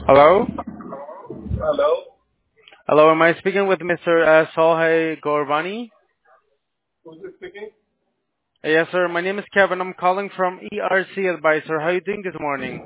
Hello? Hello? Hello, am I speaking with Mr. Sohei Gorbani? Who's this speaking? Yes, sir. My name is Kevin. I'm calling from ERC Advisor. How are you doing this morning?